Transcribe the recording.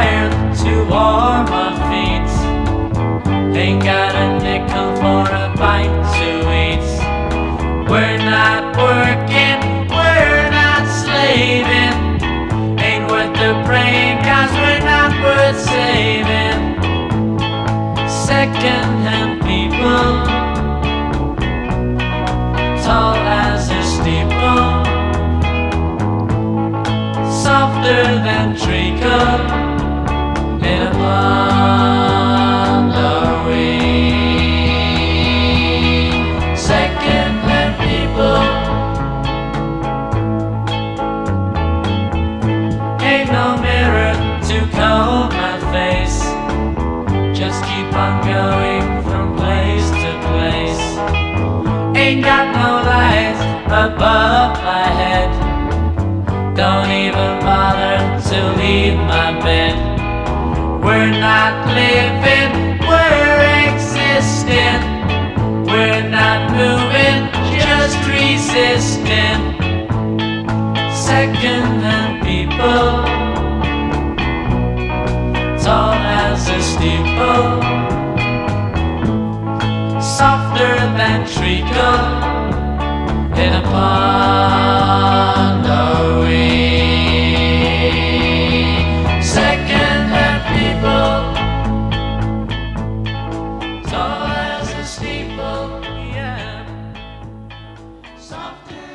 fire to warm our feet. Ain't got a nickel for a bite to eat. We're not working, we're not slaving. Ain't worth the praying, 'cause we're not worth saving. Second-hand people, tall as a steeple, softer than treacle in a pond are we. Second-hand people, ain't no mirror to comb my face. Just keep on going from place to place. Ain't got no light above my head. Don't even bother to leave my bed. We're not living, we're existing. We're not moving, just resisting. Second-hand people, tall as a steeple, softer than treacle in a pond are we. Second-hand people, tall as a steeple, yeah, softer